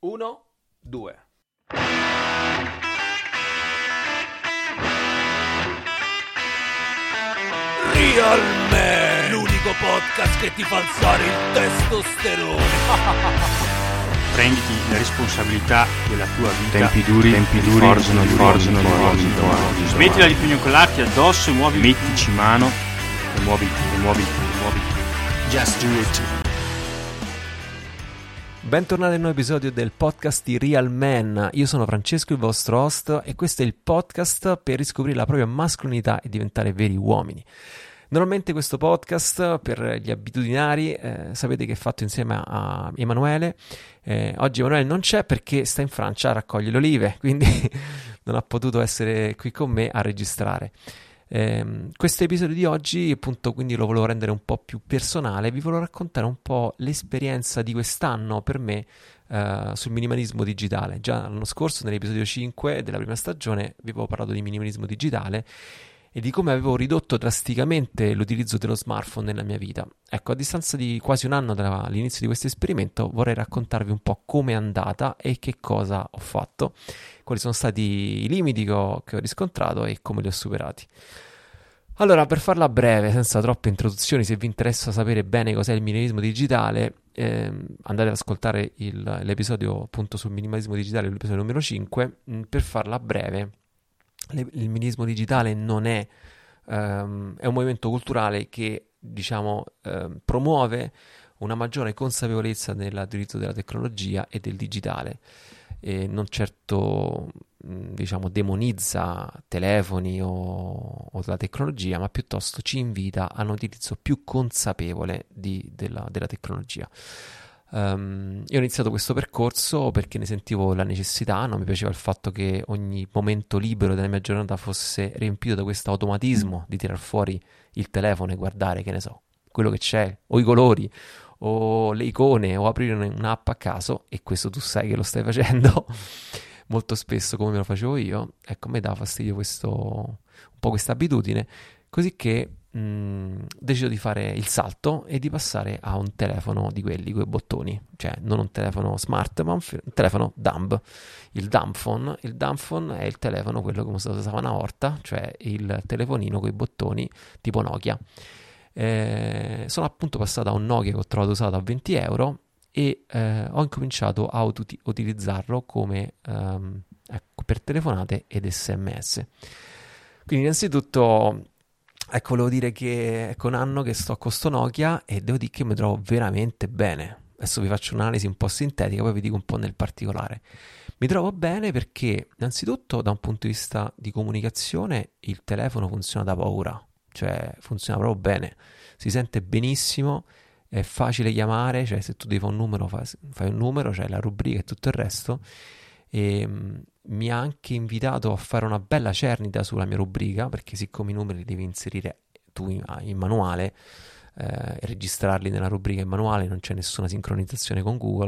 1, 2. Real Man, l'unico podcast che ti fa alzare il testosterone. Prenditi la responsabilità della tua vita. Tempi duri forzano. Smettila di pignocolarti addosso e mettici mano e muoviti. Just do it. Bentornati a un nuovo episodio del podcast di Real Man. Io sono Francesco, il vostro host, e questo è il podcast per riscoprire la propria mascolinità e diventare veri uomini. Normalmente questo podcast, per gli abitudinari, sapete che è fatto insieme a Emanuele. Oggi Emanuele non c'è perché sta in Francia a raccogliere le olive, quindi non ha potuto essere qui con me a registrare. Questo episodio di oggi, appunto, quindi lo volevo rendere un po' più personale. Vi volevo raccontare un po' l'esperienza di quest'anno per me sul minimalismo digitale. Già l'anno scorso, nell'episodio 5 della prima stagione, vi avevo parlato di minimalismo digitale e di come avevo ridotto drasticamente l'utilizzo dello smartphone nella mia vita. Ecco, a distanza di quasi un anno dall'inizio di questo esperimento, vorrei raccontarvi un po' come è andata e che cosa ho fatto, quali sono stati i limiti che ho riscontrato e come li ho superati. Allora, per farla breve, senza troppe introduzioni, se vi interessa sapere bene cos'è il minimalismo digitale, andate ad ascoltare l'episodio appunto sul minimalismo digitale, l'episodio numero 5. Per farla breve, il minimalismo digitale non è un movimento culturale che, diciamo, promuove una maggiore consapevolezza nell'utilizzo della tecnologia e del digitale, e non certo, diciamo, demonizza telefoni o la tecnologia, ma piuttosto ci invita a un utilizzo più consapevole della tecnologia. Io ho iniziato questo percorso perché ne sentivo la necessità. Non mi piaceva il fatto che ogni momento libero della mia giornata fosse riempito da questo automatismo di tirar fuori il telefono e guardare, che ne so, quello che c'è, o i colori, o le icone, o aprire un'app a caso, e questo tu sai che lo stai facendo molto spesso come me lo facevo io. Ecco, a me dà fastidio un po' questa abitudine, così che decido di fare il salto e di passare a un telefono di quelli coi bottoni, cioè non un telefono smart ma un telefono dumb, il dumb phone. Il dumb phone è il telefono, quello come si usava una volta, cioè il telefonino coi bottoni tipo Nokia. Sono appunto passato a un Nokia che ho trovato usato a 20 euro e ho incominciato a utilizzarlo come per telefonate ed SMS. Quindi innanzitutto, ecco, volevo dire che è un anno che sto con sto Nokia e devo dire che mi trovo veramente bene. Adesso vi faccio un'analisi un po' sintetica, poi vi dico un po' nel particolare. Mi trovo bene perché, innanzitutto, da un punto di vista di comunicazione, il telefono funziona da paura, cioè funziona proprio bene, si sente benissimo, è facile chiamare, cioè se tu devi fare un numero, fai un numero, c'è la rubrica e tutto il resto. E mi ha anche invitato a fare una bella cernita sulla mia rubrica, perché siccome i numeri li devi inserire tu in manuale e registrarli nella rubrica in manuale, non c'è nessuna sincronizzazione con Google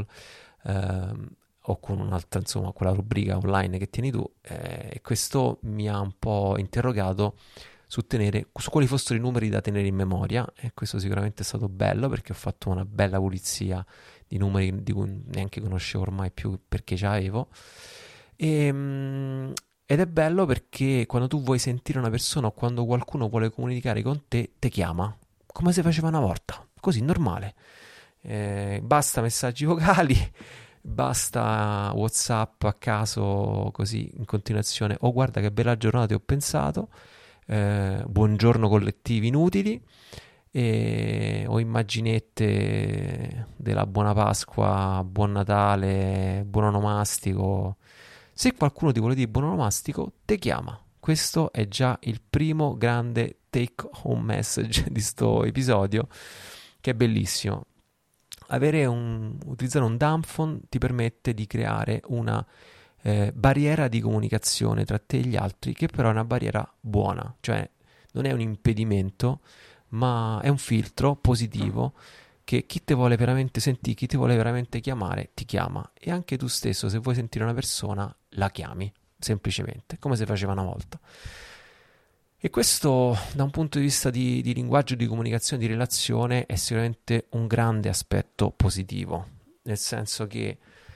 o con un'altra, insomma, quella rubrica online che tieni tu, e questo mi ha un po' interrogato su quali fossero i numeri da tenere in memoria, e questo sicuramente è stato bello perché ho fatto una bella pulizia di numeri di cui neanche conoscevo ormai più perché già avevo. Ed è bello perché quando tu vuoi sentire una persona o quando qualcuno vuole comunicare con te, te chiama come si faceva una volta, così normale. Basta messaggi vocali, basta WhatsApp a caso, così in continuazione. Oh, guarda che bella giornata, ti ho pensato. Buongiorno collettivi inutili, o immaginette della buona Pasqua, buon Natale, buon onomastico. Se qualcuno ti vuole dire buon onomastico, te chiama. Questo è già il primo grande take home message di sto episodio, che è bellissimo. Utilizzare un dumb phone ti permette di creare una barriera di comunicazione tra te e gli altri, che però è una barriera buona, cioè non è un impedimento, ma è un filtro positivo che chi ti vuole veramente sentire, chi ti vuole veramente chiamare, ti chiama. E anche tu stesso, se vuoi sentire una persona, la chiami, semplicemente, come si faceva una volta. E questo, da un punto di vista di linguaggio, di comunicazione, di relazione, è sicuramente un grande aspetto positivo, nel senso che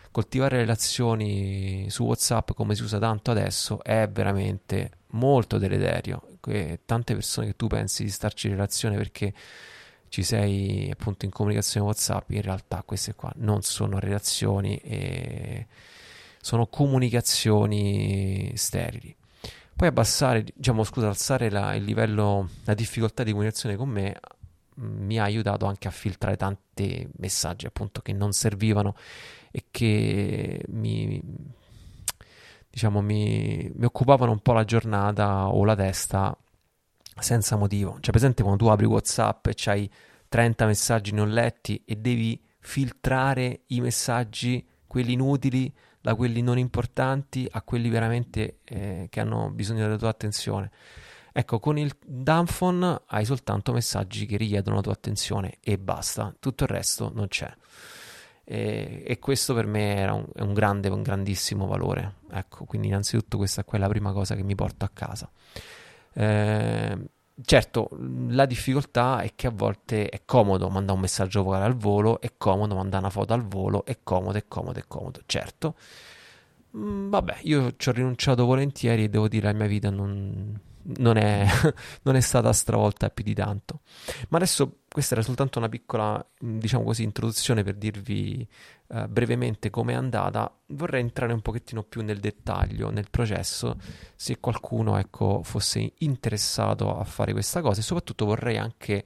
coltivare relazioni su WhatsApp come si usa tanto adesso è veramente molto deleterio. Tante persone che tu pensi di starci in relazione perché ci sei appunto in comunicazione WhatsApp, in realtà queste qua non sono relazioni e sono comunicazioni sterili. Poi abbassare, diciamo, scusa, alzare il livello, la difficoltà di comunicazione con me mi ha aiutato anche a filtrare tanti messaggi appunto che non servivano e che diciamo, mi occupavano un po' la giornata o la testa senza motivo. Cioè, presente quando tu apri WhatsApp e c'hai 30 messaggi non letti e devi filtrare i messaggi, quelli inutili, da quelli non importanti a quelli veramente che hanno bisogno della tua attenzione. Ecco, con il Danphone hai soltanto messaggi che richiedono la tua attenzione e basta, tutto il resto non c'è. E questo per me è un grandissimo valore. Ecco, quindi innanzitutto questa è la prima cosa che mi porto a casa. Certo, la difficoltà è che a volte è comodo mandare un messaggio vocale al volo, è comodo mandare una foto al volo, è comodo. Certo, vabbè, io ci ho rinunciato volentieri e devo dire la mia vita non è, non è stata stravolta più di tanto. Ma adesso questa era soltanto una piccola, diciamo così, introduzione per dirvi brevemente com'è andata. Vorrei entrare un pochettino più nel dettaglio, nel processo, se qualcuno, ecco, fosse interessato a fare questa cosa, e soprattutto vorrei anche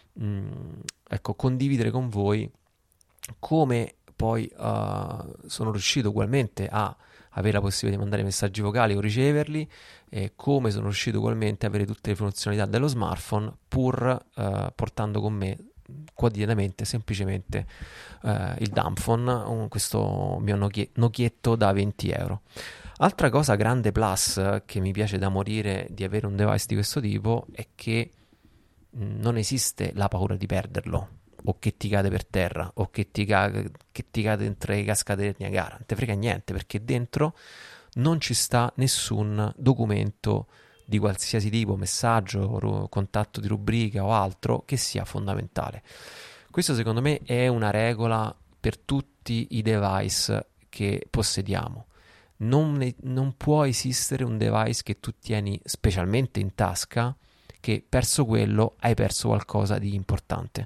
ecco, condividere con voi come poi sono riuscito ugualmente a avere la possibilità di mandare messaggi vocali o riceverli, e come sono riuscito ugualmente ad avere tutte le funzionalità dello smartphone pur portando con me quotidianamente semplicemente il Danphone, questo mio Nokietto da 20 euro. Altra cosa grande plus che mi piace da morire di avere un device di questo tipo è che non esiste la paura di perderlo, o che ti cade per terra, o che ti cade dentro le cascate del Niagara. Non te frega niente, perché dentro non ci sta nessun documento di qualsiasi tipo, messaggio, contatto di rubrica o altro che sia fondamentale. Questo secondo me è una regola per tutti i device che possediamo. Non può esistere un device che tu tieni specialmente in tasca che, perso quello, hai perso qualcosa di importante.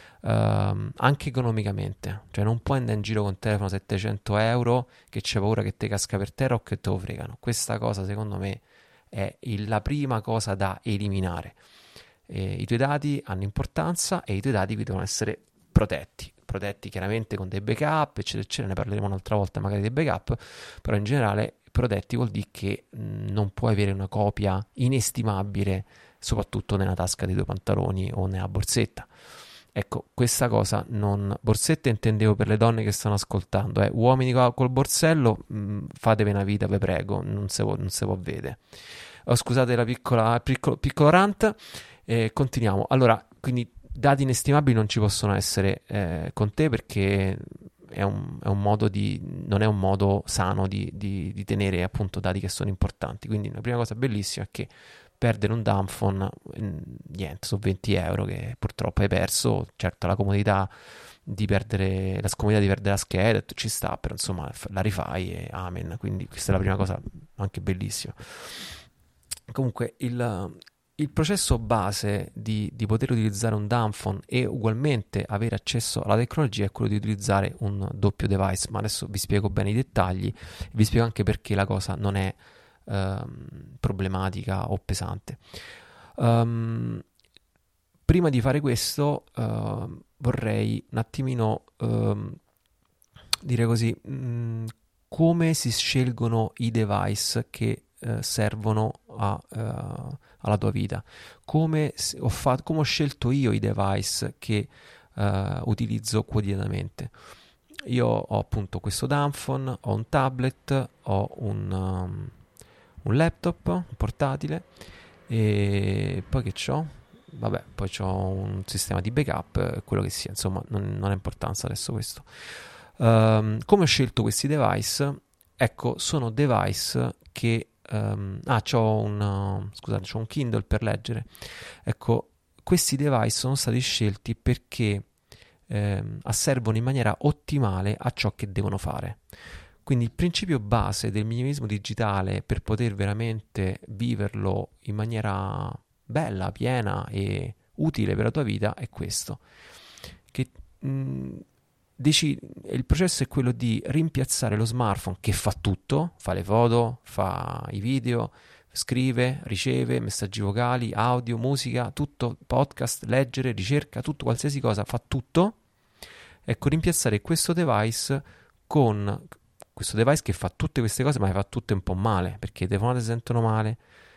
Anche economicamente, cioè non puoi andare in giro con telefono 700 euro che c'è paura che te casca per terra o che te lo fregano. Questa cosa secondo me è la prima cosa da eliminare. I tuoi dati hanno importanza e i tuoi dati devono essere protetti chiaramente con dei backup eccetera, ne parleremo un'altra volta magari dei backup, però in generale protetti vuol dire che non puoi avere una copia inestimabile soprattutto nella tasca dei tuoi pantaloni o nella borsetta. Ecco, questa cosa non... Borsette intendevo per le donne che stanno ascoltando, uomini col borsello, fatevi una vita, vi prego, non si può vedere. Scusate la piccolo rant, continuiamo. Allora, quindi dati inestimabili non ci possono essere con te, perché è un modo non è un modo sano di tenere appunto dati che sono importanti. Quindi la prima cosa bellissima è che perdere un Danphone, niente, sono 20 euro che purtroppo hai perso. Certo, la scomodità di perdere la scheda ci sta, però insomma la rifai e amen. Quindi questa è la prima cosa anche bellissima. Comunque il processo base di poter utilizzare un Danphone e ugualmente avere accesso alla tecnologia è quello di utilizzare un doppio device, ma adesso vi spiego bene i dettagli, vi spiego anche perché la cosa non è problematica o pesante. Prima di fare questo vorrei un attimino dire così, come si scelgono i device che servono alla tua vita, come ho scelto io i device che utilizzo quotidianamente. Io ho appunto questo Danphone, ho un tablet, ho un laptop, un portatile, e poi che c'ho? Vabbè, poi c'ho un sistema di backup, quello che sia, insomma non ha importanza adesso questo. Come ho scelto questi device? Ecco, sono device che c'ho un Kindle per leggere. Ecco, questi device sono stati scelti perché asservono in maniera ottimale a ciò che devono fare. Quindi il principio base del minimalismo digitale, per poter veramente viverlo in maniera bella, piena e utile per la tua vita, è questo. Che il processo è quello di rimpiazzare lo smartphone, che fa tutto, fa le foto, fa i video, scrive, riceve messaggi vocali, audio, musica, tutto, podcast, leggere, ricerca, tutto, qualsiasi cosa, fa tutto. Ecco, rimpiazzare questo device con questo device che fa tutte queste cose, ma le fa tutte un po' male, perché le telefonate si sentono male,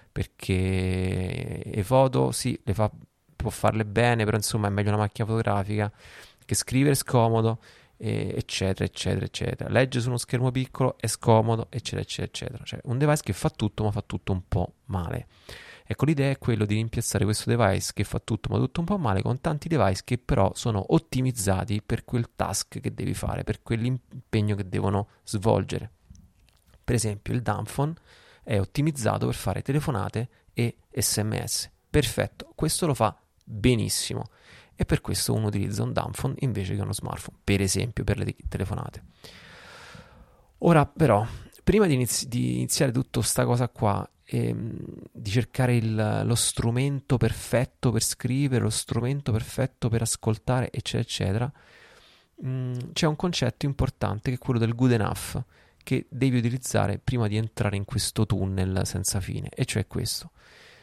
perché le foto sì, può farle bene, però insomma è meglio una macchina fotografica, che scrivere è scomodo, eccetera, eccetera, eccetera. Leggere su uno schermo piccolo è scomodo, eccetera, eccetera, eccetera. Cioè un device che fa tutto, ma fa tutto un po' male. Ecco, l'idea è quello di rimpiazzare questo device che fa tutto, ma tutto un po' male, con tanti device che però sono ottimizzati per quel task che devi fare, per quell'impegno che devono svolgere. Per esempio, il Dumbphone è ottimizzato per fare telefonate e SMS. Perfetto, questo lo fa benissimo. E per questo uno utilizza un Dumbphone invece che uno smartphone, per esempio, per le telefonate. Ora, però, prima di iniziare tutta sta cosa qua, di cercare lo strumento perfetto per scrivere, lo strumento perfetto per ascoltare, eccetera, eccetera, c'è un concetto importante che è quello del good enough, che devi utilizzare prima di entrare in questo tunnel senza fine, e cioè questo.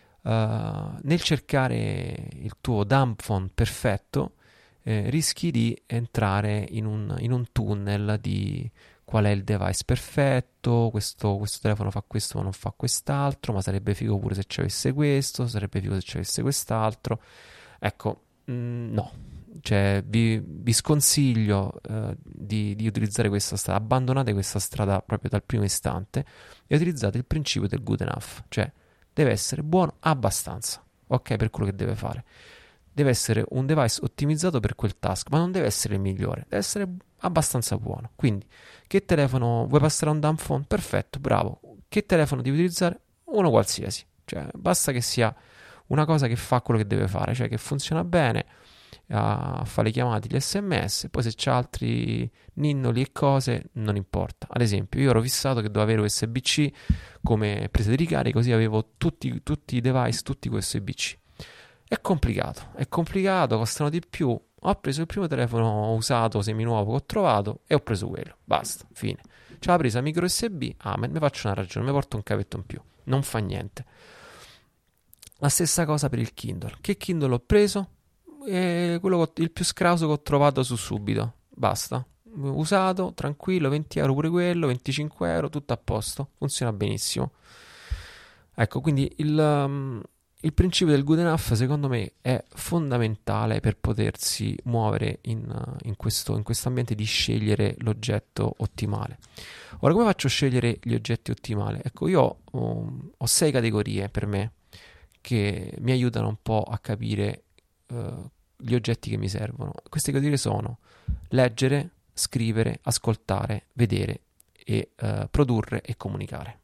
Nel cercare il tuo Dumbphone perfetto, rischi di entrare in un tunnel di qual è il device perfetto, questo telefono fa questo ma non fa quest'altro, ma sarebbe figo pure se ci avesse questo, sarebbe figo se ci avesse quest'altro. Ecco, no, cioè vi sconsiglio di utilizzare questa strada, abbandonate questa strada proprio dal primo istante e utilizzate il principio del good enough, cioè deve essere buono abbastanza, ok, per quello che deve fare. Deve essere un device ottimizzato per quel task, ma non deve essere il migliore, deve essere abbastanza buono. Quindi, che telefono vuoi passare a un Dumbphone? Perfetto, bravo. Che telefono devi utilizzare? Uno qualsiasi, cioè basta che sia una cosa che fa quello che deve fare, cioè che funziona bene, fa le chiamate, gli SMS, poi se c'è altri ninnoli e cose non importa. Ad esempio, io ero fissato che dovevo avere USB-C come presa di ricarica, così avevo tutti i device, tutti USB-C. È complicato, costano di più. Ho preso il primo telefono usato, seminuovo che ho trovato e ho preso quello, basta, fine. C'è la presa micro USB, mi faccio una ragione, mi porto un cavetto in più, non fa niente. La stessa cosa per il Kindle. Che Kindle ho preso? Il più scrauso che ho trovato su Subito, basta, usato, tranquillo, 20 euro pure quello, 25 euro, tutto a posto, funziona benissimo. Ecco, quindi il principio del good enough secondo me è fondamentale per potersi muovere in questo ambiente di scegliere l'oggetto ottimale. Ora, come faccio a scegliere gli oggetti ottimali? Ecco, io ho 6 categorie per me che mi aiutano un po' a capire gli oggetti che mi servono. Queste categorie sono leggere, scrivere, ascoltare, vedere e produrre e comunicare.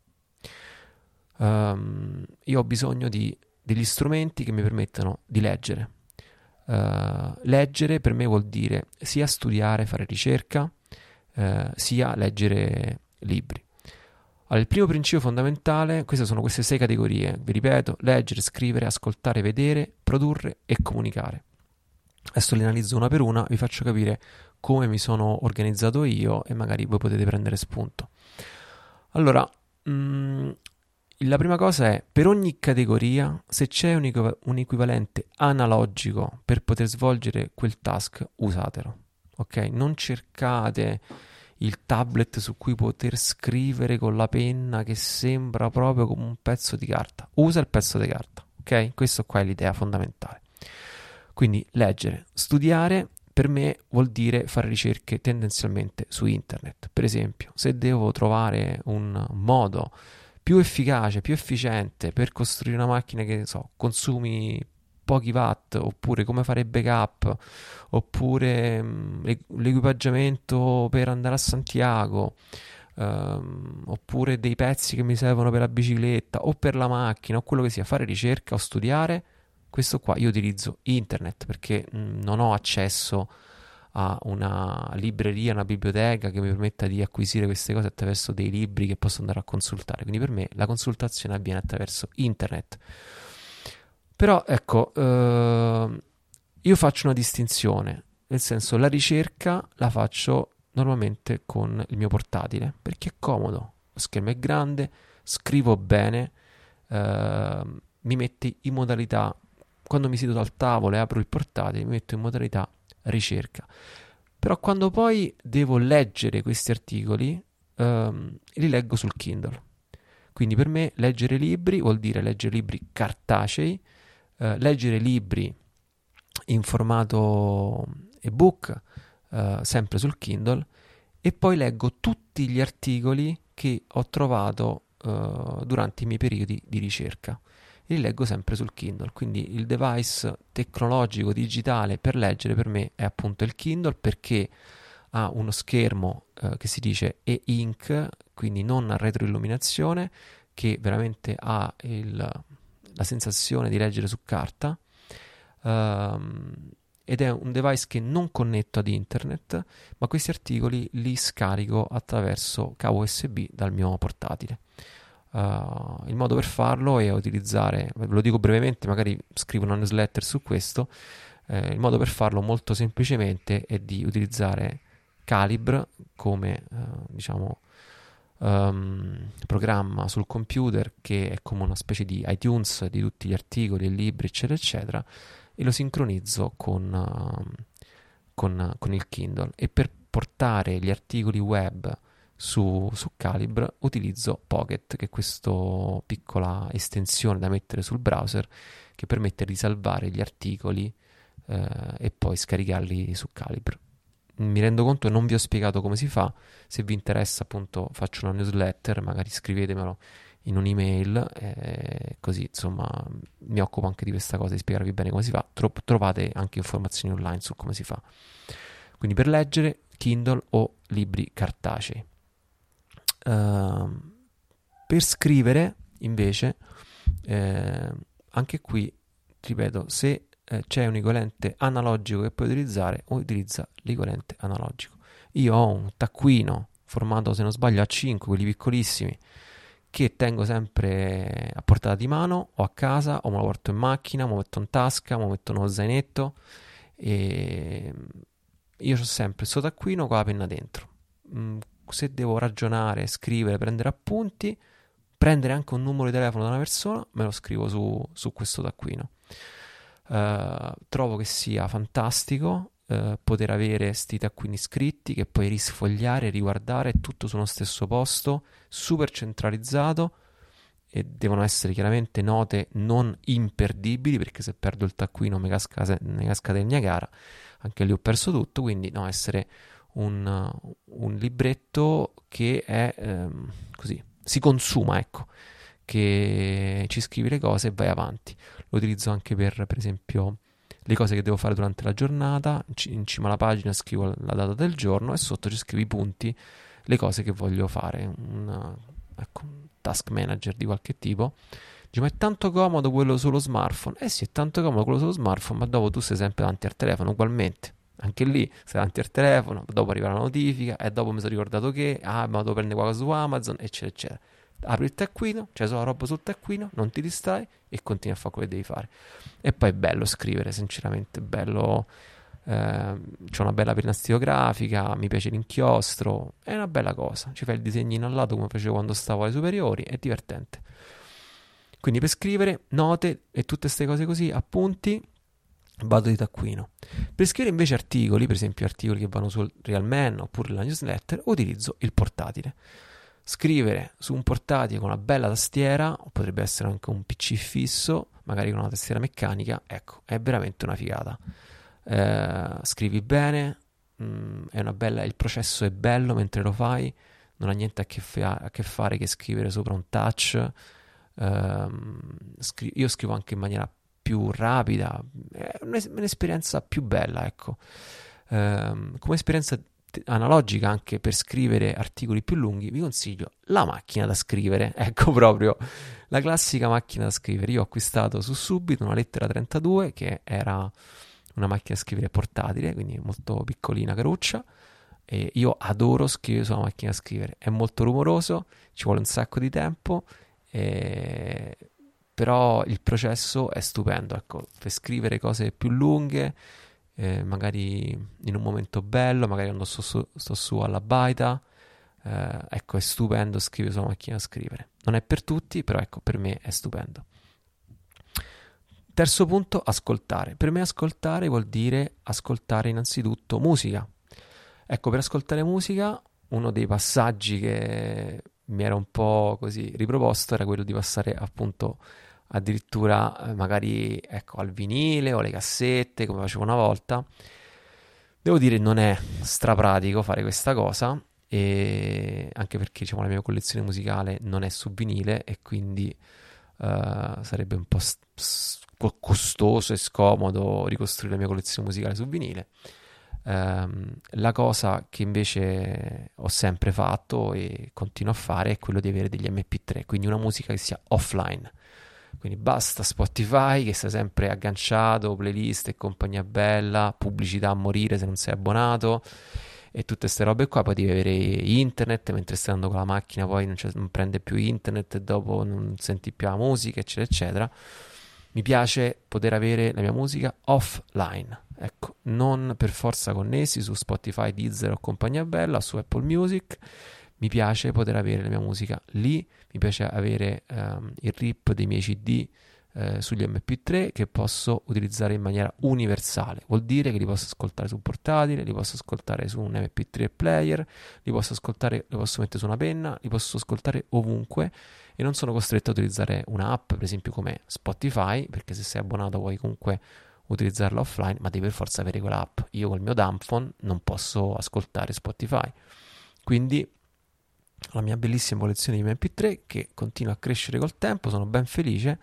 Io ho bisogno degli strumenti che mi permettano di leggere. Leggere per me vuol dire sia studiare, fare ricerca, sia leggere libri. Allora, il primo principio fondamentale, queste 6 categorie, vi ripeto: leggere, scrivere, ascoltare, vedere, produrre e comunicare. Adesso le analizzo una per una, vi faccio capire come mi sono organizzato io e magari voi potete prendere spunto. Allora, la prima cosa è, per ogni categoria, se c'è un equivalente analogico per poter svolgere quel task, usatelo, ok? Non cercate il tablet su cui poter scrivere con la penna che sembra proprio come un pezzo di carta. Usa il pezzo di carta, ok? Questo qua è l'idea fondamentale. Quindi leggere, studiare per me vuol dire fare ricerche tendenzialmente su internet. Per esempio, se devo trovare un modo più efficace, più efficiente per costruire una macchina che consumi pochi watt, oppure come fare backup, oppure l'equipaggiamento per andare a Santiago, oppure dei pezzi che mi servono per la bicicletta o per la macchina o quello che sia, fare ricerca o studiare, questo qua io utilizzo internet perché non ho accesso a una libreria, una biblioteca che mi permetta di acquisire queste cose attraverso dei libri che posso andare a consultare. Quindi per me la consultazione avviene attraverso internet. Però ecco, io faccio una distinzione, nel senso la ricerca la faccio normalmente con il mio portatile, perché è comodo, lo schermo è grande, scrivo bene, mi mette in modalità, quando mi siedo al tavolo e apro il portatile, mi metto in modalità ricerca. Però quando poi devo leggere questi articoli, li leggo sul Kindle. Quindi per me leggere libri vuol dire leggere libri cartacei, leggere libri in formato ebook, sempre sul Kindle, e poi leggo tutti gli articoli che ho trovato durante i miei periodi di ricerca. Li leggo sempre sul Kindle, quindi il device tecnologico digitale per leggere per me è appunto il Kindle, perché ha uno schermo che si dice e-ink, quindi non a retroilluminazione, che veramente ha la sensazione di leggere su carta, ed è un device che non connetto ad internet, ma questi articoli li scarico attraverso cavo USB dal mio portatile. Il modo per farlo è utilizzare, ve lo dico brevemente, magari scrivo una newsletter su questo. Il modo per farlo molto semplicemente è di utilizzare Calibre come programma sul computer, che è come una specie di iTunes di tutti gli articoli e libri eccetera eccetera, e lo sincronizzo con il Kindle. E per portare gli articoli web su Calibre utilizzo Pocket, che è questa piccola estensione da mettere sul browser che permette di salvare gli articoli e poi scaricarli su Calibre. Mi rendo conto che non vi ho spiegato come si fa. Se vi interessa, appunto, faccio una newsletter, magari scrivetemelo in un'email, così insomma mi occupo anche di questa cosa, di spiegarvi bene come si fa. Trovate anche informazioni online su come si fa. Quindi per leggere Kindle o libri cartacei. Per scrivere invece, anche qui ripeto, se c'è un equivalente analogico che puoi utilizzare, utilizza l'equivalente analogico. Io ho un taccuino formato, se non sbaglio, A5, quelli piccolissimi, che tengo sempre a portata di mano, o a casa, o me lo porto in macchina, me lo metto in tasca, me lo metto nello zainetto, e io ho sempre questo taccuino con la penna dentro. Se devo ragionare, scrivere, prendere appunti, prendere anche un numero di telefono da una persona, me lo scrivo su questo taccuino. Trovo che sia fantastico poter avere sti taccuini scritti che puoi risfogliare, riguardare, tutto sullo stesso posto, super centralizzato, e devono essere chiaramente note non imperdibili, perché se perdo il taccuino mi casca del Niagara, anche lì ho perso tutto. Quindi no, essere un libretto che è così, si consuma, ecco, che ci scrivi le cose e vai avanti. Lo utilizzo anche per esempio le cose che devo fare durante la giornata. In cima alla pagina scrivo la data del giorno e sotto ci scrivo i punti, le cose che voglio fare, un task manager di qualche tipo. Dice, ma è tanto comodo quello sullo smartphone. Sì, è tanto comodo quello sullo smartphone, ma dopo tu sei sempre davanti al telefono ugualmente. Anche lì sei davanti al telefono, dopo arriva la notifica e dopo mi sono ricordato che ma devo prendere qualcosa su Amazon, eccetera eccetera. Apri il taccuino, c'è solo la roba sul taccuino, non ti distrai e continui a fare quello che devi fare. E poi è bello scrivere, sinceramente, è bello. C'ho una bella penna stilografica, mi piace l'inchiostro, è una bella cosa. Ci fai il disegnino al lato come facevo quando stavo alle superiori, è divertente. Quindi per scrivere, note e tutte queste cose così, appunti, vado di taccuino. Per scrivere invece articoli, per esempio articoli che vanno sul Real Man oppure la newsletter, utilizzo il portatile. Scrivere su un portatile con una bella tastiera, o potrebbe essere anche un PC fisso, magari con una tastiera meccanica, ecco, è veramente una figata. Scrivi bene, il processo è bello mentre lo fai, non ha niente a che fare che scrivere sopra un touch. Io scrivo anche in maniera più rapida, è un'esperienza più bella, ecco. Come esperienza analogica anche per scrivere articoli più lunghi vi consiglio la macchina da scrivere, ecco, proprio la classica macchina da scrivere. Io ho acquistato su Subito una Lettera 32, che era una macchina da scrivere portatile, quindi molto piccolina, caruccia, e io adoro scrivere sulla macchina da scrivere. È molto rumoroso, ci vuole un sacco di tempo, però il processo è stupendo, ecco, per scrivere cose più lunghe, magari in un momento bello, magari quando sto su alla baita, ecco, è stupendo scrivere sulla macchina da scrivere. Non è per tutti, però ecco, per me è stupendo. Terzo punto, ascoltare. Per me ascoltare vuol dire ascoltare innanzitutto musica. Ecco, per ascoltare musica, uno dei passaggi che mi era un po' così riproposto era quello di passare appunto addirittura magari, ecco, al vinile o alle cassette, come facevo una volta. Devo dire, non è strapratico fare questa cosa, e anche perché, diciamo, la mia collezione musicale non è su vinile e quindi sarebbe un po' costoso e scomodo ricostruire la mia collezione musicale su vinile. La cosa che invece ho sempre fatto e continuo a fare è quello di avere degli MP3, quindi una musica che sia offline. Quindi basta Spotify che sta sempre agganciato, playlist e compagnia bella, pubblicità a morire se non sei abbonato e tutte queste robe qua. Poi devi avere internet, mentre stai andando con la macchina poi non prende più internet e dopo non senti più la musica, eccetera eccetera. Mi piace poter avere la mia musica offline, ecco, non per forza connessi su Spotify, Deezer o compagnia bella, su Apple Music. Mi piace poter avere la mia musica lì, mi piace avere il rip dei miei CD sugli MP3 che posso utilizzare in maniera universale. Vuol dire che li posso ascoltare su un portatile, li posso ascoltare su un MP3 player, li posso ascoltare, li posso mettere su una penna, li posso ascoltare ovunque e non sono costretto a utilizzare un'app, per esempio come Spotify, perché se sei abbonato puoi comunque utilizzarla offline, ma devi per forza avere quell'app. Io col mio Dumbphone non posso ascoltare Spotify. Quindi la mia bellissima collezione di MP3 che continua a crescere col tempo, sono ben felice,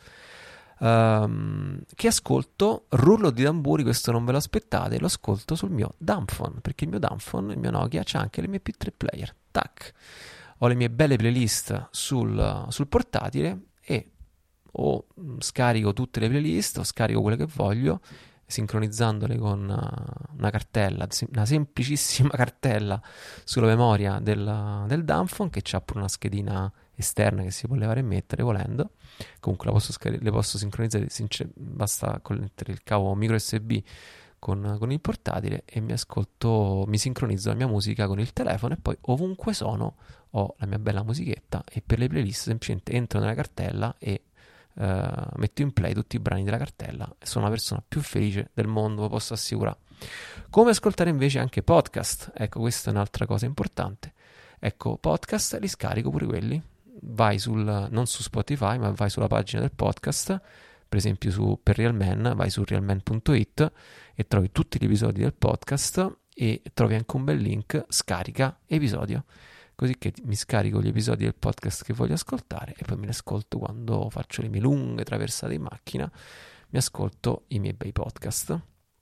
che ascolto, rullo di tamburi, questo non ve lo aspettate, lo ascolto sul mio Dumbphone, perché il mio Dumbphone, il mio Nokia, c'ha anche le mie MP3 player, tac, ho le mie belle playlist sul portatile e o scarico tutte le playlist o scarico quelle che voglio, sincronizzandole con una cartella, una semplicissima cartella sulla memoria del Dumbphone, che c'ha pure una schedina esterna che si può levare e mettere volendo. Comunque le posso sincronizzare, basta connettere il cavo micro USB con il portatile e mi sincronizzo la mia musica con il telefono e poi ovunque sono ho la mia bella musichetta e per le playlist semplicemente entro nella cartella e metto in play tutti i brani della cartella e sono la persona più felice del mondo, lo posso assicurare. Come ascoltare invece anche podcast, ecco, questa è un'altra cosa importante. Ecco, podcast li scarico pure quelli, vai non su Spotify ma vai sulla pagina del podcast, per esempio per Real Man, vai su realman.it e trovi tutti gli episodi del podcast e trovi anche un bel link scarica episodio, così che mi scarico gli episodi del podcast che voglio ascoltare e poi me li ascolto quando faccio le mie lunghe traversate in macchina, mi ascolto i miei bei podcast.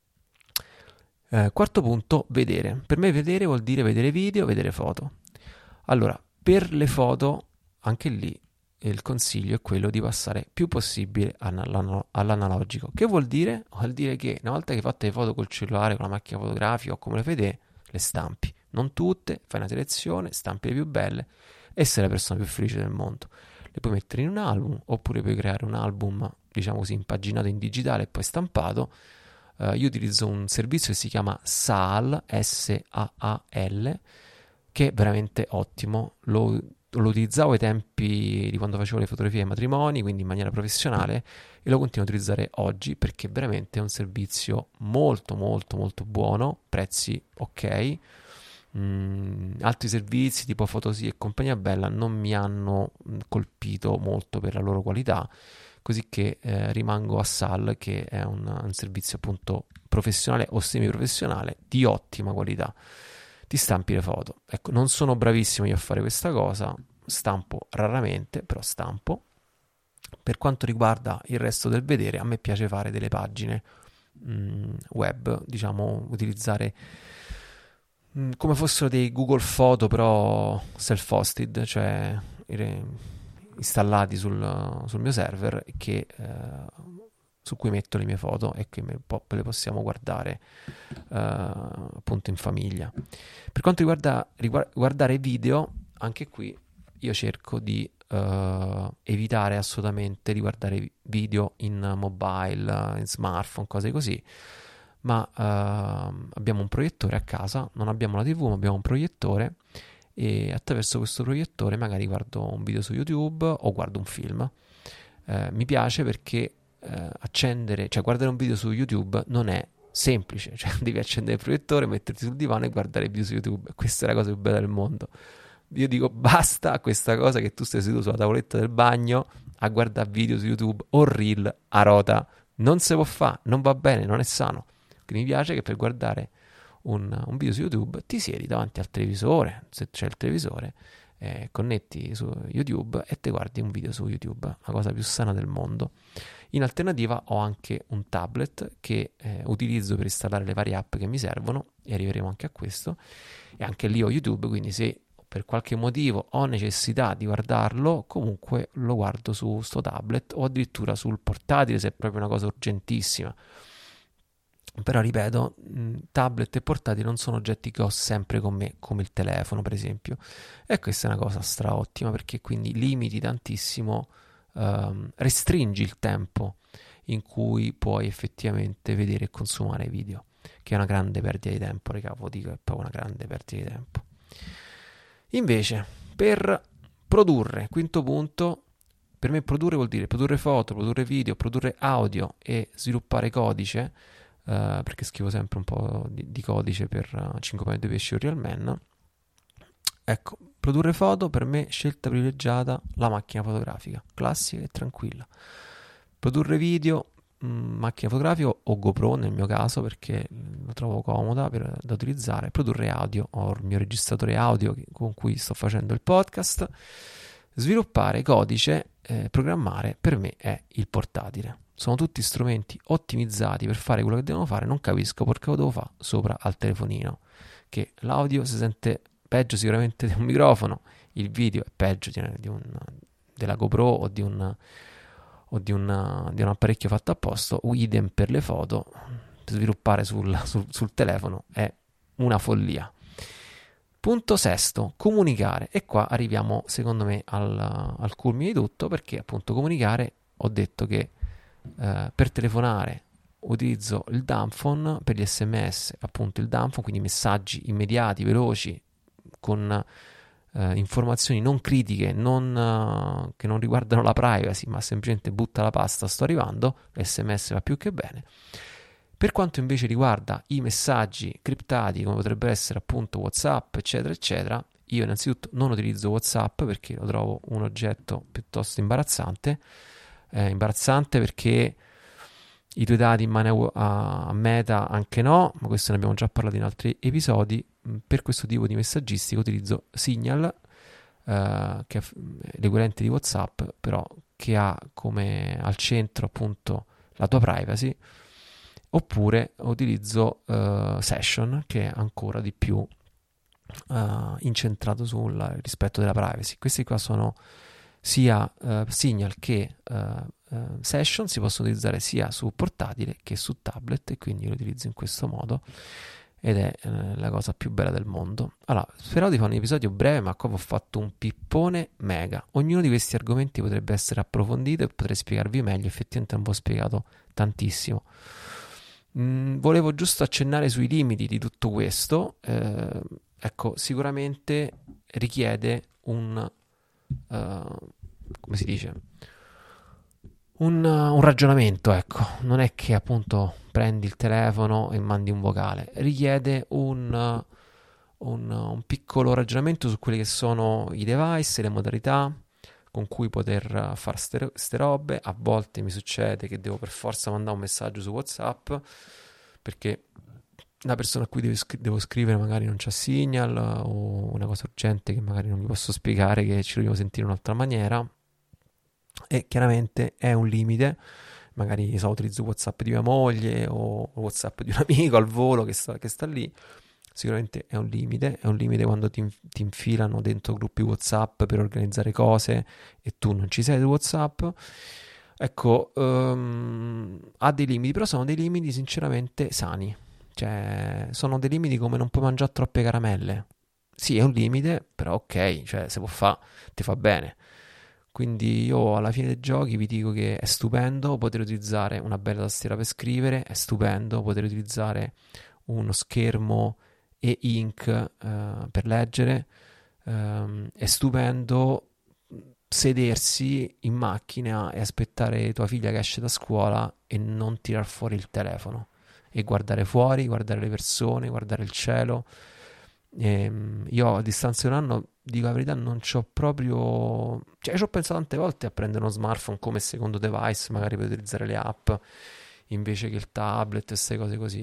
Quarto punto, vedere. Per me vedere vuol dire vedere video, vedere foto. Allora, per le foto, anche lì il consiglio è quello di passare più possibile all'analogico. Che vuol dire? Vuol dire che una volta che hai fatto le foto col cellulare, con la macchina fotografica o come le fai te, le stampi. Non tutte, fai una selezione, stampi le più belle e sei la persona più felice del mondo. Le puoi mettere in un album oppure puoi creare un album, diciamo così, impaginato in digitale e poi stampato. Io utilizzo un servizio che si chiama Saal, S-A-A-L, che è veramente ottimo. Lo utilizzavo ai tempi di quando facevo le fotografie ai matrimoni, quindi in maniera professionale, e lo continuo a utilizzare oggi perché veramente è un servizio molto molto molto buono, prezzi ok. Altri servizi tipo Photosy e compagnia bella non mi hanno colpito molto per la loro qualità, così che rimango a Sal, che è un servizio appunto professionale o semiprofessionale di ottima qualità. Ti stampi le foto. Ecco, non sono bravissimo io a fare questa cosa, stampo raramente, però stampo. Per quanto riguarda il resto del vedere, a me piace fare delle pagine web, diciamo, utilizzare come fossero dei Google Photo però self-hosted, cioè installati sul mio server, che su cui metto le mie foto e che le possiamo guardare appunto in famiglia. Per quanto riguarda guardare video, anche qui io cerco di evitare assolutamente di guardare video in mobile, in smartphone, cose così, ma abbiamo un proiettore a casa, non abbiamo la TV ma abbiamo un proiettore, e attraverso questo proiettore magari guardo un video su YouTube o guardo un film. Mi piace perché guardare un video su YouTube non è semplice, cioè devi accendere il proiettore, metterti sul divano e guardare video su YouTube. Questa è la cosa più bella del mondo. Io dico basta a questa cosa che tu stai seduto sulla tavoletta del bagno a guardare video su YouTube o reel a rota. Non si può fare, non va bene, non è sano. Quindi mi piace che per guardare un video su YouTube ti siedi davanti al televisore, se c'è il televisore, connetti su YouTube e ti guardi un video su YouTube, la cosa più sana del mondo. In alternativa ho anche un tablet che utilizzo per installare le varie app che mi servono, e arriveremo anche a questo, e anche lì ho YouTube, quindi se per qualche motivo ho necessità di guardarlo, comunque lo guardo su sto tablet o addirittura sul portatile se è proprio una cosa urgentissima. Però ripeto, tablet e portatile non sono oggetti che ho sempre con me, come il telefono per esempio, e questa è una cosa straottima, perché quindi limiti tantissimo, restringi il tempo in cui puoi effettivamente vedere e consumare video, che è una grande perdita di tempo, raga, vi dico, è proprio una grande perdita di tempo. Invece, per produrre, quinto punto, per me produrre vuol dire produrre foto, produrre video, produrre audio e sviluppare codice, perché scrivo sempre un po' di codice per 5 pani e 2 pesci o Real Man. Ecco, produrre foto per me scelta privilegiata, la macchina fotografica, classica e tranquilla. Produrre video, macchina fotografica o GoPro nel mio caso, perché lo trovo comoda da utilizzare. Produrre audio, ho il mio registratore audio con cui sto facendo il podcast. Sviluppare codice, programmare, per me è il portatile. Sono tutti strumenti ottimizzati per fare quello che devono fare. Non capisco perché lo devo fare sopra al telefonino, che l'audio si sente peggio sicuramente di un microfono, il video è peggio della GoPro o di un apparecchio fatto apposta, o idem per le foto. Sviluppare sul telefono è una follia. Punto sesto, comunicare, e qua arriviamo secondo me al culmine di tutto, perché appunto comunicare, ho detto che per telefonare utilizzo il dumb phone, per gli SMS appunto il dumb phone, quindi messaggi immediati, veloci, con informazioni non critiche, che non riguardano la privacy, ma semplicemente butta la pasta, sto arrivando, SMS va più che bene. Per quanto invece riguarda i messaggi criptati, come potrebbero essere appunto WhatsApp, eccetera, eccetera, io innanzitutto non utilizzo WhatsApp perché lo trovo un oggetto piuttosto imbarazzante perché i tuoi dati in mano a Meta anche no, ma questo ne abbiamo già parlato in altri episodi. Per questo tipo di messaggistica utilizzo Signal, che è l'equivalente di WhatsApp, però che ha come al centro appunto la tua privacy, oppure utilizzo Session, che è ancora di più incentrato sul rispetto della privacy. Questi qua sono sia Signal che Session, si possono utilizzare sia su portatile che su tablet, e quindi lo utilizzo in questo modo, ed è la cosa più bella del mondo. Allora, speravo di fare un episodio breve, ma qua ho fatto un pippone mega. Ognuno di questi argomenti potrebbe essere approfondito e potrei spiegarvi meglio, effettivamente non vi ho spiegato tantissimo. Volevo giusto accennare sui limiti di tutto questo. Ecco, sicuramente richiede come si dice, un ragionamento, ecco. Non è che appunto prendi il telefono e mandi un vocale, richiede un piccolo ragionamento su quelli che sono i device, le modalità con cui poter fare ste robe. A volte mi succede che devo per forza mandare un messaggio su WhatsApp perché la persona a cui devo scrivere magari non c'ha Signal, o una cosa urgente che magari non gli posso spiegare, che ci dobbiamo sentire in un'altra maniera, e chiaramente è un limite. Magari utilizzo WhatsApp di mia moglie o WhatsApp di un amico al volo che sta lì. Sicuramente è un limite quando ti infilano dentro gruppi WhatsApp per organizzare cose e tu non ci sei su WhatsApp. Ecco, ha dei limiti, però sono dei limiti sinceramente sani. Cioè, sono dei limiti come non puoi mangiare troppe caramelle. Sì, è un limite, però ok, cioè, se può fare, ti fa bene. Quindi io alla fine dei giochi vi dico che è stupendo poter utilizzare una bella tastiera per scrivere, è stupendo poter utilizzare uno schermo e ink per leggere, è stupendo sedersi in macchina e aspettare tua figlia che esce da scuola e non tirar fuori il telefono e guardare fuori, guardare le persone, guardare il cielo. Io a distanza di un anno, dico la verità, non c'ho proprio, cioè ci ho pensato tante volte a prendere uno smartphone come secondo device, magari per utilizzare le app invece che il tablet e queste cose così,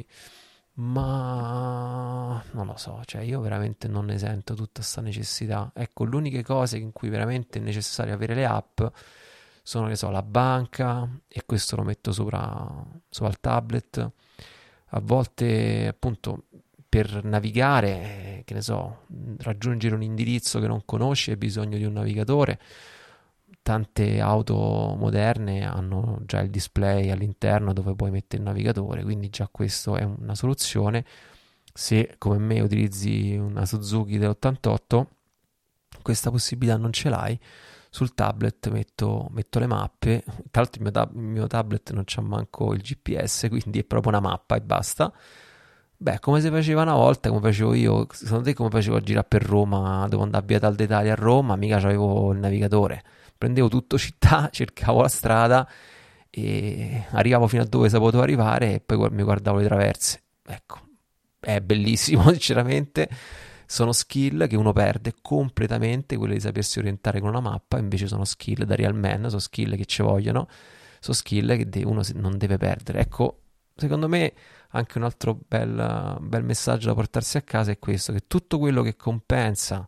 ma non lo so, cioè io veramente non ne sento tutta questa necessità. Ecco, le uniche cose in cui veramente è necessario avere le app sono, che so, la banca, e questo lo metto sopra il tablet. A volte appunto per navigare, che ne so, raggiungere un indirizzo che non conosci, hai bisogno di un navigatore. Tante auto moderne hanno già il display all'interno dove puoi mettere il navigatore, quindi già questo è una soluzione. Se come me utilizzi una Suzuki dell'88, questa possibilità non ce l'hai. Sul tablet metto le mappe. Tra l'altro il mio tablet non c'ha manco il GPS, quindi è proprio una mappa e basta. Beh, come si faceva una volta, come facevo io. Secondo te come facevo a girare per Roma? Devo andare a Via Tal d'Italia a Roma, mica c'avevo il navigatore. Prendevo tutto città, cercavo la strada e arrivavo fino a dove sapevo arrivare e poi mi guardavo le traverse. Ecco, è bellissimo, sinceramente. Sono skill che uno perde completamente, quelle di sapersi orientare con una mappa. Invece sono skill da real man, sono skill che ci vogliono, sono skill che uno non deve perdere. Ecco, secondo me anche un altro bel messaggio da portarsi a casa è questo, che tutto quello che compensa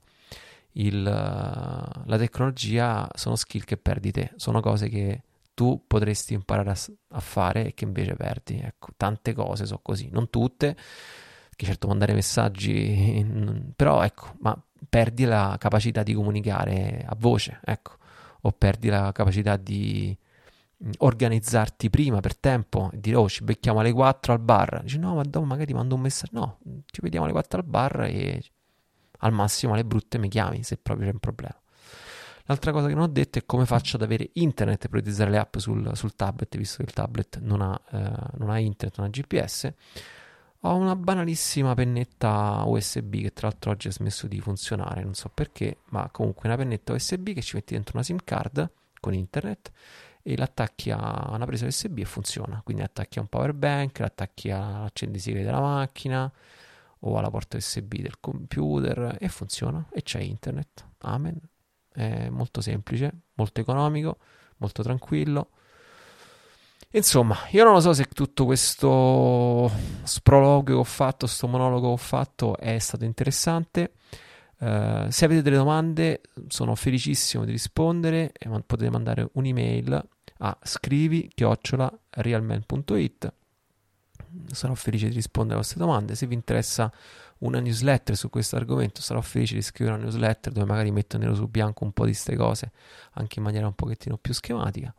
la tecnologia sono skill che perdi te, sono cose che tu potresti imparare a fare e che invece perdi. Ecco, tante cose sono così, non tutte, che certo mandare messaggi, però ecco, ma perdi la capacità di comunicare a voce, ecco, o perdi la capacità di organizzarti prima per tempo e dire oh ci becchiamo alle 4 al bar, dici no ma dopo magari mando un messaggio, no, ci vediamo alle 4 al bar e al massimo alle brutte mi chiami se proprio c'è un problema. L'altra cosa che non ho detto è come faccio ad avere internet per utilizzare le app sul tablet, visto che il tablet non ha internet, non ha GPS. Ho una banalissima pennetta USB che tra l'altro oggi ha smesso di funzionare, non so perché, ma comunque una pennetta USB che ci metti dentro una SIM card con internet e l'attacchi a una presa USB e funziona. Quindi l'attacchi a un power bank, l'attacchi all'accendisegre della macchina o alla porta USB del computer e funziona e c'è internet. Amen. È molto semplice, molto economico, molto tranquillo. Insomma, io non lo so se tutto questo sprologo che ho fatto, sto monologo che ho fatto è stato interessante. Se avete delle domande sono felicissimo di rispondere e potete mandare un'email a scrivi@realman.it. Sarò felice di rispondere alle vostre domande. Se vi interessa una newsletter su questo argomento, sarò felice di scrivere una newsletter dove magari metto nero su bianco un po' di queste cose anche in maniera un pochettino più schematica.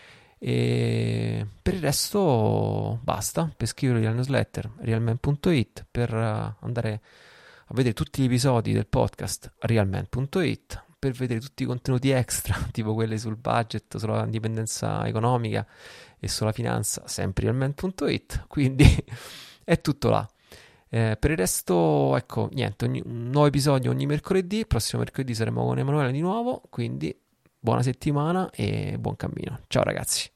E per il resto basta. Per iscrivervi alla newsletter realman.it, per andare a vedere tutti gli episodi del podcast realman.it, per vedere tutti i contenuti extra tipo quelli sul budget, sulla indipendenza economica e sulla finanza, sempre realman.it. Quindi è tutto là. Per il resto, ecco, niente, un nuovo episodio ogni mercoledì. Prossimo mercoledì saremo con Emanuele di nuovo, quindi buona settimana e buon cammino. Ciao ragazzi.